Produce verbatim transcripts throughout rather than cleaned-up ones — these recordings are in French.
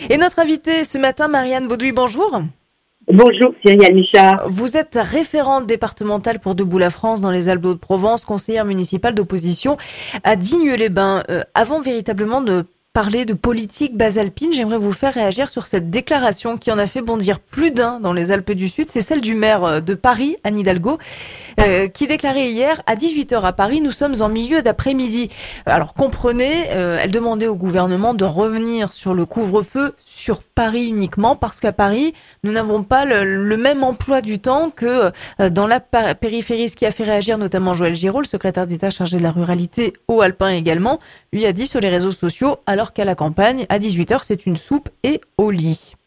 Et notre invitée ce matin, Marianne Baudouis, bonjour. Bonjour Cyrielle Michard. Vous êtes référente départementale pour Debout la France dans les Alpes-de-Haute-Provence, conseillère municipale d'opposition à Digne-les-Bains. Euh, avant véritablement de parler de politique basalpine, j'aimerais vous faire réagir sur cette déclaration qui en a fait bondir plus d'un dans les Alpes du Sud. C'est celle du maire de Paris, Anne Hidalgo, euh, qui déclarait hier à dix-huit heures à Paris, nous sommes en milieu d'après-midi. Alors comprenez, euh, elle demandait au gouvernement de revenir sur le couvre-feu sur Paris uniquement, parce qu'à Paris, nous n'avons pas le, le même emploi du temps que euh, dans la par- périphérie, ce qui a fait réagir notamment Joël Giraud, le secrétaire d'État chargé de la ruralité au Alpin également, lui a dit sur les réseaux sociaux, alors qu'à la campagne, à dix-huit heures, c'est une soupe et au lit.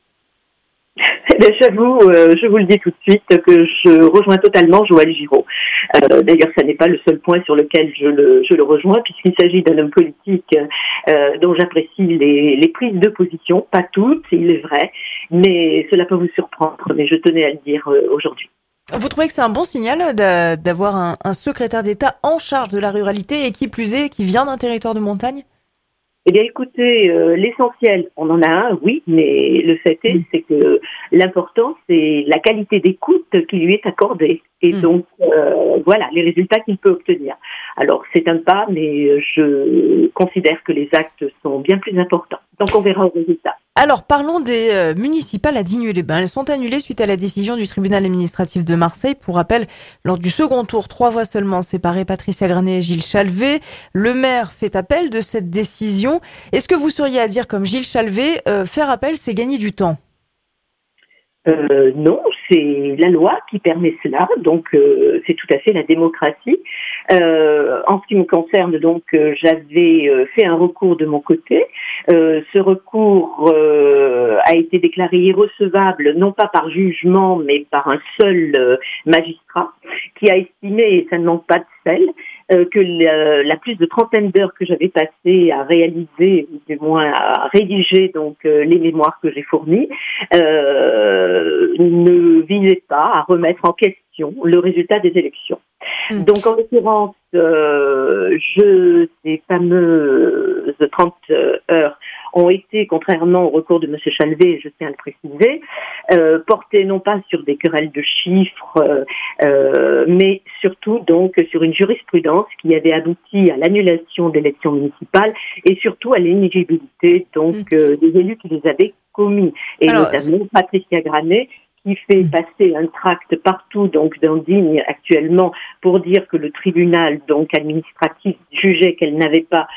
Eh bien, j'avoue, euh, je vous le dis tout de suite, que je rejoins totalement Joël Giraud. Euh, d'ailleurs, ça n'est pas le seul point sur lequel je le, je le rejoins, puisqu'il s'agit d'un homme politique euh, dont j'apprécie les, les prises de position, pas toutes, il est vrai, mais cela peut vous surprendre, mais je tenais à le dire euh, aujourd'hui. Vous trouvez que c'est un bon signal d'avoir un, un secrétaire d'État en charge de la ruralité et qui plus est, qui vient d'un territoire de montagne ? Eh bien, écoutez, euh, l'essentiel, on en a un, oui, mais le fait est, c'est que l'important, c'est la qualité d'écoute qui lui est accordée. Et mmh. donc, euh, voilà, les résultats qu'il peut obtenir. Alors, c'est un pas, mais je considère que les actes sont bien plus importants. Donc, on verra au résultat. Alors, parlons des euh, municipales à Digne-les-Bains. Elles sont annulées suite à la décision du tribunal administratif de Marseille. Pour rappel, lors du second tour, trois voix seulement séparées, Patricia Granet et Gilles Chalvet. Le maire fait appel de cette décision. Est-ce que vous seriez à dire, comme Gilles Chalvet, euh, faire appel, c'est gagner du temps ? Euh, non, c'est la loi qui permet cela, donc euh, c'est tout à fait la démocratie. Euh, en ce qui me concerne, donc, euh, j'avais euh, fait un recours de mon côté. Euh, ce recours euh, a été déclaré irrecevable, non pas par jugement, mais par un seul euh, magistrat, qui a estimé, et ça ne manque pas de sel, euh, que la, la plus de trentaine d'heures que j'avais passé à réaliser, ou du moins à rédiger donc euh, les mémoires que j'ai fournis, euh, ne visait pas à remettre en question le résultat des élections. Mmh. Donc, en l'occurrence, euh, je, ces fameuses trente heures ont été, contrairement au recours de M. Chalvet, je tiens à le préciser, euh, portées non pas sur des querelles de chiffres, euh, mais surtout donc sur une jurisprudence qui avait abouti à l'annulation d'élections municipales et surtout à l'inéligibilité donc mmh. euh, des élus qui les avaient commis. Et Alors, notamment Patricia Granet, qui fait passer un tract partout, donc dans Digne actuellement, pour dire que le tribunal donc administratif jugeait qu'elle n'avait pas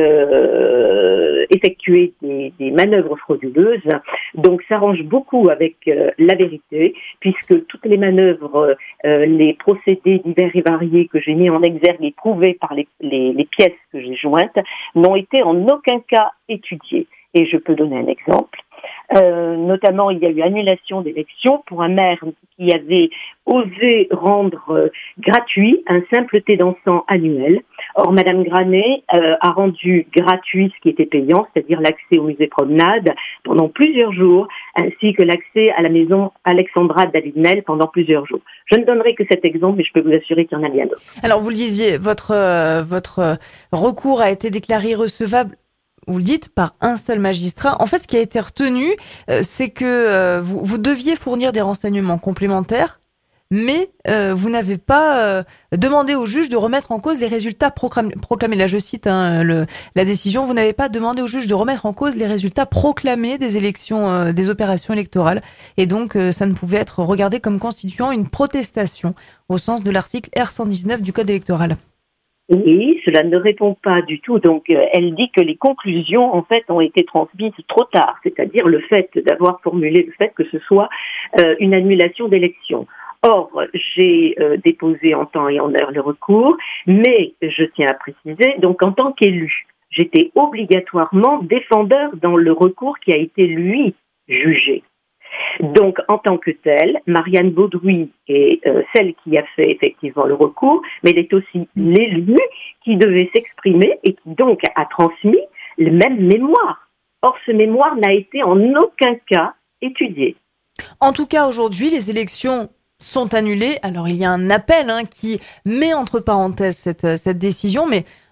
euh, effectué des, des manœuvres frauduleuses. Donc ça range beaucoup avec euh, la vérité, puisque toutes les manœuvres, euh, les procédés divers et variés que j'ai mis en exergue et prouvés par les, les, les pièces que j'ai jointes, n'ont été en aucun cas étudiées. Et je peux donner un exemple. Euh, notamment, il y a eu annulation d'élections pour un maire qui avait osé rendre euh, gratuit un simple thé dansant annuel. Or, Madame Granet euh, a rendu gratuit ce qui était payant, c'est-à-dire l'accès au musée Promenade pendant plusieurs jours, ainsi que l'accès à la maison Alexandra David-Mel pendant plusieurs jours. Je ne donnerai que cet exemple, mais je peux vous assurer qu'il y en a bien d'autres. Alors, vous le disiez, votre, euh, votre recours a été déclaré irrecevable. Vous le dites, par un seul magistrat. En fait, ce qui a été retenu, euh, c'est que euh, vous, vous deviez fournir des renseignements complémentaires, mais euh, vous n'avez pas euh, demandé au juge de remettre en cause les résultats proclamés. proclamés. Là, je cite hein, le, la décision. Vous n'avez pas demandé au juge de remettre en cause les résultats proclamés des élections, euh, des opérations électorales. Et donc, euh, ça ne pouvait être regardé comme constituant une protestation au sens de l'article R cent dix-neuf du Code électoral. Oui, cela ne répond pas du tout. Donc, euh, elle dit que les conclusions, en fait, ont été transmises trop tard. C'est-à-dire le fait d'avoir formulé le fait que ce soit euh, une annulation d'élection. Or, j'ai euh, déposé en temps et en heure le recours, mais je tiens à préciser, donc en tant qu'élu, j'étais obligatoirement défendeur dans le recours qui a été, lui, jugé. Donc, en tant que telle, Marianne Baudouis est euh, celle qui a fait effectivement le recours, mais elle est aussi l'élu qui devait s'exprimer et qui donc a transmis le même mémoire. Or, ce mémoire n'a été en aucun cas étudié. En tout cas, aujourd'hui, les élections sont annulées. Alors, il y a un appel hein, qui met entre parenthèses cette, cette décision, mais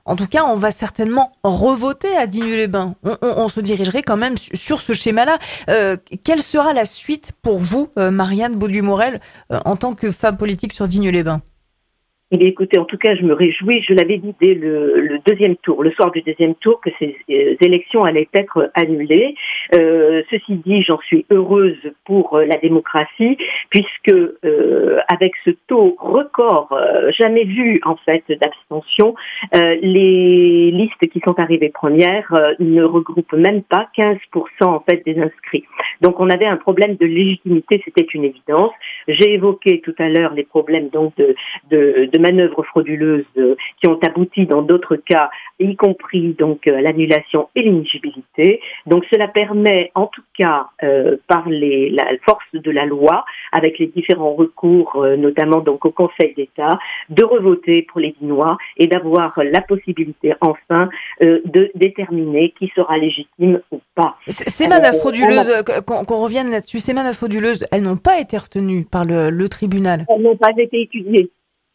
en tout cas, on va certainement revoter à Digne-les-Bains. On, on, on se dirigerait quand même sur ce schéma-là. Euh, quelle sera la suite pour vous, euh, Marianne Bauduit-Morel, euh, en tant que femme politique sur Digne-les-Bains ? Eh bien, écoutez, en tout cas, je me réjouis. Je l'avais dit dès le, le deuxième tour, le soir du deuxième tour, que ces euh, élections allaient être annulées. Euh, ceci dit, j'en suis heureuse pour euh, la démocratie, puisque euh, avec ce taux record, euh, jamais vu en fait d'abstention, euh, les listes qui sont arrivées premières euh, ne regroupent même pas quinze pour cent en fait des inscrits. Donc, on avait un problème de légitimité, c'était une évidence. J'ai évoqué tout à l'heure les problèmes donc de, de, de manœuvres frauduleuses euh, qui ont abouti dans d'autres cas, y compris donc à euh, l'annulation et l'inéligibilité. Donc cela permet, en tout cas, euh, par les, la force de la loi, avec les différents recours, euh, notamment donc au Conseil d'État, de revoter pour les Dinois et d'avoir la possibilité enfin euh, de déterminer qui sera légitime ou pas. Ces manœuvres frauduleuses, euh, qu'on, qu'on revienne là-dessus, ces manœuvres frauduleuses, elles n'ont pas été retenues par le, le tribunal. Elles n'ont pas été étudiées.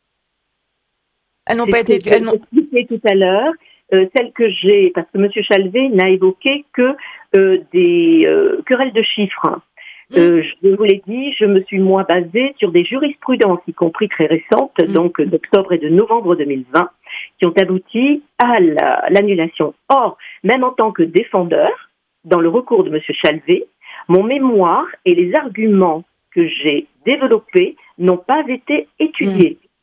Elles n'ont pas été étudiées. Elles n'ont expliqué tout à l'heure. Euh, celle que j'ai, parce que M. Chalvet n'a évoqué que euh, des euh, querelles de chiffres. Euh, je vous l'ai dit, je me suis moi basée sur des jurisprudences, y compris très récentes, mmh. donc d'octobre et de novembre deux mille vingt, qui ont abouti à la, l'annulation. Or, même en tant que défendeur, dans le recours de M. Chalvet, mon mémoire et les arguments que j'ai développés n'ont pas été étudiés. Mmh.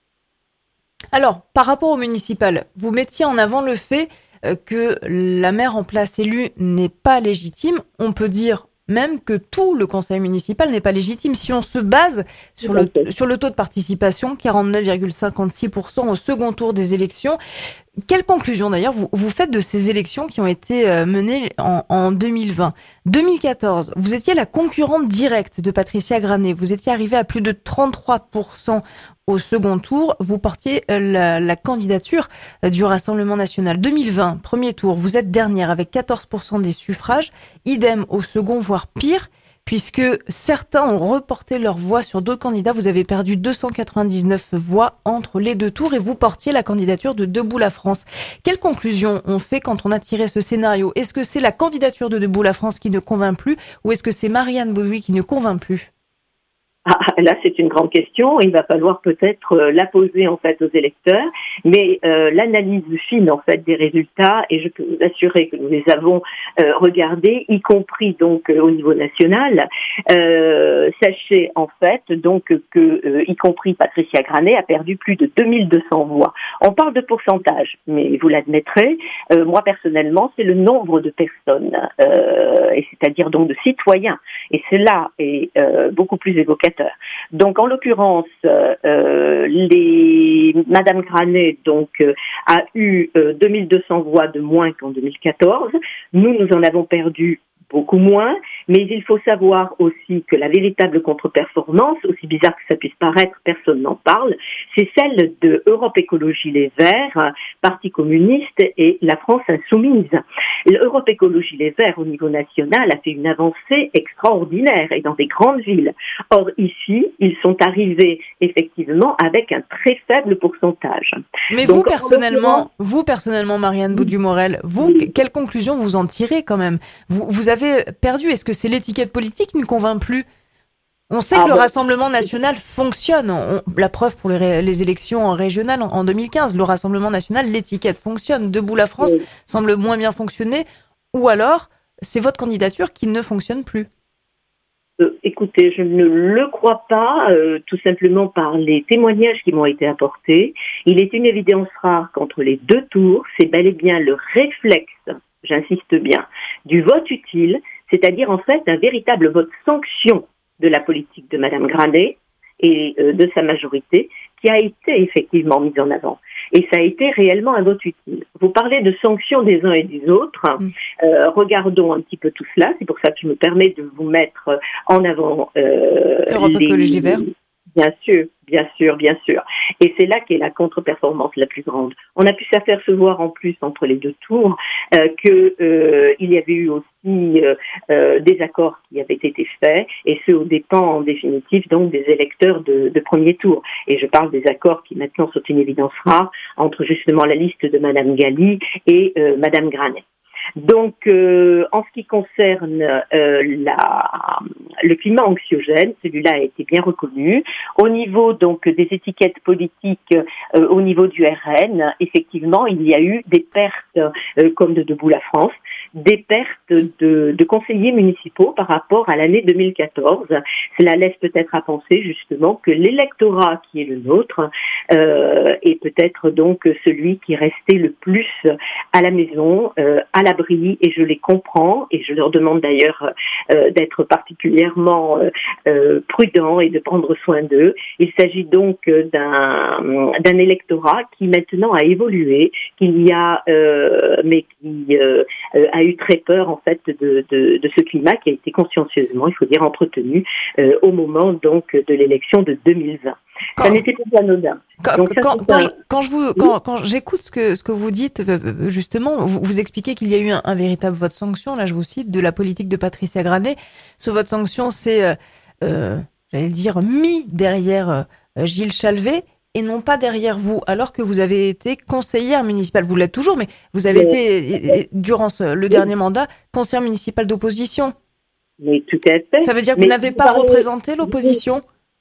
Alors, par rapport au municipal, vous mettiez en avant le fait que la maire en place élue n'est pas légitime. On peut dire même que tout le conseil municipal n'est pas légitime si on se base sur le, sur le taux de participation, quarante-neuf virgule cinquante-six pour cent au second tour des élections. Quelle conclusion d'ailleurs vous, vous faites de ces élections qui ont été menées en, en deux mille vingt ? deux mille quatorze, vous étiez la concurrente directe de Patricia Granet. Vous étiez arrivée à plus de trente-trois pour cent au second tour. Vous portiez la, la candidature du Rassemblement national. deux mille vingt, premier tour, vous êtes dernière avec quatorze pour cent des suffrages. Idem au second, voire pire, puisque certains ont reporté leur voix sur d'autres candidats. Vous avez perdu deux cent quatre-vingt-dix-neuf voix entre les deux tours et vous portiez la candidature de Debout la France. Quelle conclusion on fait quand on a tiré ce scénario ? Est-ce que c'est la candidature de Debout la France qui ne convainc plus ou est-ce que c'est Marianne Bauduit qui ne convainc plus ? Ah, là, c'est une grande question. Il va falloir peut-être euh, la poser en fait aux électeurs, mais euh, l'analyse fine en fait des résultats, et je peux vous assurer que nous les avons euh, regardés, y compris donc euh, au niveau national. Euh, sachez en fait donc que euh, y compris Patricia Granet a perdu plus de deux mille deux cents voix. On parle de pourcentage, mais vous l'admettrez. Euh, moi personnellement, c'est le nombre de personnes, euh, et c'est-à-dire donc de citoyens, et cela est euh, beaucoup plus évocateur. Donc, en l'occurrence, euh, les Madame Granet donc euh, a eu euh, deux mille deux cents voix de moins qu'en deux mille quatorze. Nous, nous en avons perdu beaucoup moins, mais il faut savoir aussi que la véritable contre-performance, aussi bizarre que ça puisse paraître, personne n'en parle, c'est celle de Europe Écologie Les Verts, Parti communiste et la France Insoumise. L'Europe Écologie Les Verts au niveau national a fait une avancée extraordinaire et dans des grandes villes. Or ici, ils sont arrivés effectivement avec un très faible pourcentage. Mais Donc, vous personnellement, vous personnellement, Marianne Bauduit-Morel, vous, oui. quelle conclusion vous en tirez quand même ? Vous, vous avez perdu. Est-ce que c'est l'étiquette politique qui ne convainc plus ? On sait ah que le bon. Rassemblement national fonctionne. On, la preuve pour les, les élections régionales en, en deux mille quinze, le Rassemblement national, l'étiquette fonctionne. Debout la France oui. semble moins bien fonctionner. Ou alors, c'est votre candidature qui ne fonctionne plus. Euh, écoutez, je ne le crois pas, euh, tout simplement par les témoignages qui m'ont été apportés. Il est une évidence rare qu'entre les deux tours, c'est bel et bien le réflexe, j'insiste bien, du vote utile, c'est-à-dire en fait un véritable vote sanction de la politique de Madame Granet et euh, de sa majorité, qui a été effectivement mise en avant. Et ça a été réellement un vote utile. Vous parlez de sanctions des uns et des autres. Mmh. Euh, regardons un petit peu tout cela. C'est pour ça que je me permets de vous mettre en avant euh, Europe Écologie Les Verts. Bien sûr, bien sûr, bien sûr. Et c'est là qu'est la contre-performance la plus grande. On a pu s'apercevoir en plus entre les deux tours euh, que euh, il y avait eu aussi euh, euh, des accords qui avaient été faits, et ce aux dépens en définitive donc des électeurs de, de premier tour. Et je parle des accords qui maintenant sont une évidence rare entre justement la liste de Madame Galli et euh, Madame Granet. Donc, euh, en ce qui concerne euh, la, le climat anxiogène, celui-là a été bien reconnu. Au niveau donc des étiquettes politiques, euh, au niveau du R N, effectivement, il y a eu des pertes, euh, comme de Debout la France, des pertes de, de conseillers municipaux par rapport à l'année deux mille quatorze. Cela laisse peut-être à penser justement que l'électorat qui est le nôtre euh, est peut-être donc celui qui est resté le plus à la maison, euh, à la et je les comprends, et je leur demande d'ailleurs euh, d'être particulièrement euh, euh, prudents et de prendre soin d'eux. Il s'agit donc d'un, d'un électorat qui maintenant a évolué, qu'il y a, euh, mais qui euh, a eu très peur en fait de, de, de ce climat qui a été consciencieusement, il faut dire, entretenu euh, au moment donc de l'élection de deux mille vingt. Quand, ça n'était pas anodin. Quand, Donc, ça, quand, un... quand, je, quand, je vous, quand, quand j'écoute ce que, ce que vous dites, justement, vous, vous expliquez qu'il y a eu un, un véritable vote sanction, là je vous cite, de la politique de Patricia Granet. Ce vote sanction, c'est, euh, euh, j'allais dire, mis derrière euh, Gilles Chalvet et non pas derrière vous, alors que vous avez été conseillère municipale. Vous l'êtes toujours, mais vous avez mais, été, durant ce, le oui. dernier mandat, conseillère municipale d'opposition. Mais tout à fait. Ça veut dire que mais vous n'avez pas parlez... représenté l'opposition ?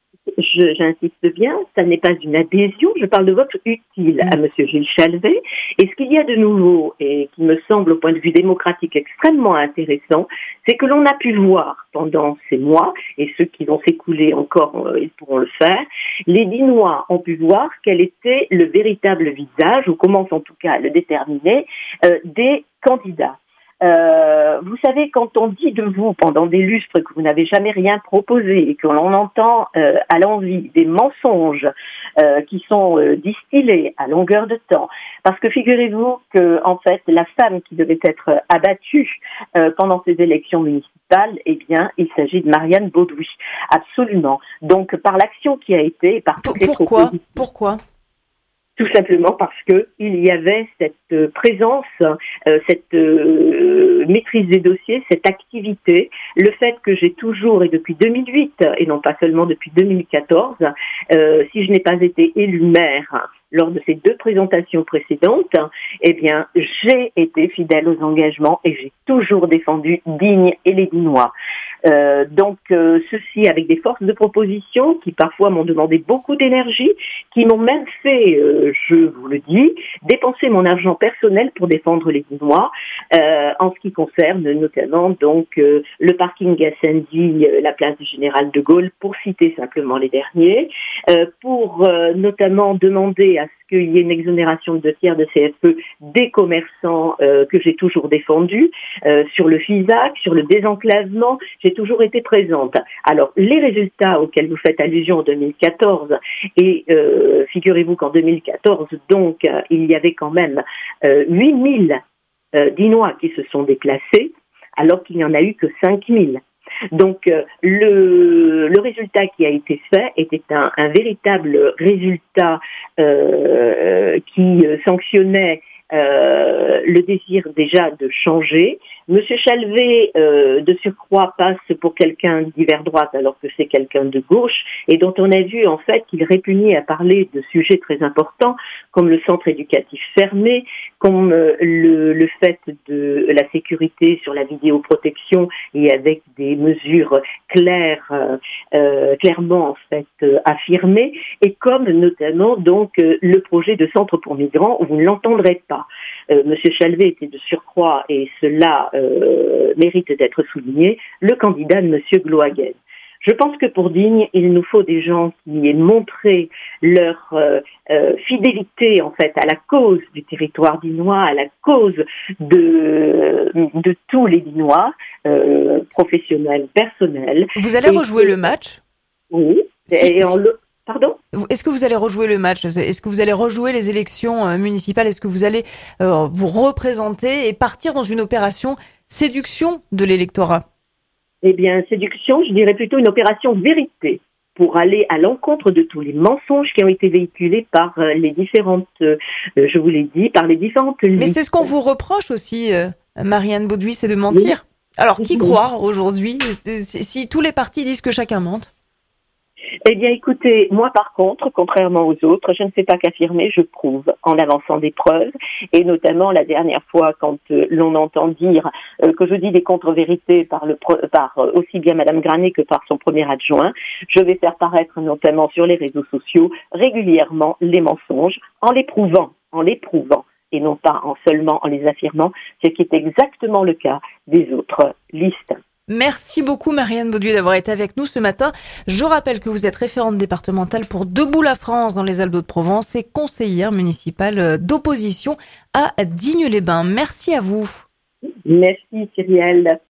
Je, j'insiste bien, ça n'est pas une adhésion, je parle de vote utile à Monsieur Gilles Chalvet. Et ce qu'il y a de nouveau, et qui me semble au point de vue démocratique extrêmement intéressant, c'est que l'on a pu voir pendant ces mois, et ceux qui vont s'écouler encore, euh, ils pourront le faire, les Dinois ont pu voir quel était le véritable visage, ou comment en tout cas le déterminer, euh, des candidats. Euh, vous savez, quand on dit de vous pendant des lustres que vous n'avez jamais rien proposé et que l'on entend euh, à l'envi des mensonges euh, qui sont euh, distillés à longueur de temps, parce que figurez-vous que en fait la femme qui devait être abattue euh, pendant ces élections municipales, eh bien, il s'agit de Marianne Baudoui, absolument. Donc par l'action qui a été, par toutes les Pourquoi propositions. Pourquoi Tout simplement parce que il y avait cette présence, euh, cette euh, maîtrise des dossiers, cette activité, le fait que j'ai toujours, et depuis deux mille huit, et non pas seulement depuis deux mille quatorze, euh, si je n'ai pas été élue maire lors de ces deux présentations précédentes, eh bien, j'ai été fidèle aux engagements et j'ai toujours défendu Digne et les Dinois. Euh, donc, euh, ceci avec des forces de proposition qui parfois m'ont demandé beaucoup d'énergie, qui m'ont même fait, euh, je vous le dis, dépenser mon argent personnel pour défendre les Dinois, euh, en ce qui concerne notamment donc euh, le parking à Saint-Denis, euh, la place du Général de Gaulle, pour citer simplement les derniers, euh, pour euh, notamment demander à ce qu'il y ait une exonération de deux tiers de C F E des commerçants euh, que j'ai toujours défendus, euh, sur le FISAC, sur le désenclavement, j'ai toujours été présente. Alors, les résultats auxquels vous faites allusion en deux mille quatorze, et euh, figurez-vous qu'en deux mille quatorze, donc, euh, il y avait quand même euh, huit mille euh, Dinois qui se sont déplacés, alors qu'il n'y en a eu que cinq mille. Donc, euh, le, le résultat qui a été fait était un, un véritable résultat euh, qui euh, sanctionnait euh, le désir déjà de changer. Monsieur Chalvet, euh, de surcroît, passe pour quelqu'un d'hiver droite alors que c'est quelqu'un de gauche et dont on a vu en fait qu'il répugnait à parler de sujets très importants comme le centre éducatif fermé, comme euh, le, le fait de la sécurité sur la vidéoprotection et avec des mesures claires, euh, euh, clairement en fait euh, affirmées, et comme notamment donc euh, le projet de centre pour migrants où vous ne l'entendrez pas. Euh, Monsieur Chalvet était de surcroît, et cela euh, mérite d'être souligné, le candidat de Monsieur Glohagen. Je pense que pour Digne, il nous faut des gens qui aient montré leur euh, euh, fidélité en fait à la cause du territoire dinois, à la cause de de tous les Dinois, euh, professionnels, personnels. Vous allez rejouer que... le match ? Oui. Si, et si... en le... Pardon ? Est-ce que vous allez rejouer le match ? Est-ce que vous allez rejouer les élections municipales ? Est-ce que vous allez euh, vous représenter et partir dans une opération séduction de l'électorat ? Eh bien, séduction, je dirais plutôt une opération vérité. pour aller à l'encontre de tous les mensonges qui ont été véhiculés par euh, les différentes, euh, je vous l'ai dit, par les différentes listes. Mais c'est ce qu'on vous reproche aussi, euh, Marianne Bauduit, c'est de mentir. Oui. Alors, qui oui. croire aujourd'hui, si tous les partis disent que chacun mente? Eh bien, écoutez, moi, par contre, contrairement aux autres, je ne sais pas qu'affirmer, je prouve en avançant des preuves. Et notamment, la dernière fois, quand euh, l'on entend dire euh, que je dis des contre-vérités par, le, par euh, aussi bien Madame Granet que par son premier adjoint, je vais faire paraître notamment sur les réseaux sociaux régulièrement les mensonges en les prouvant, en les prouvant, et non pas en seulement en les affirmant, ce qui est exactement le cas des autres listes. Merci beaucoup Marianne Bauduit d'avoir été avec nous ce matin. Je rappelle que vous êtes référente départementale pour Debout la France dans les Alpes-de-Haute-Provence et conseillère municipale d'opposition à Digne-les-Bains. Merci à vous. Merci Cyrielle.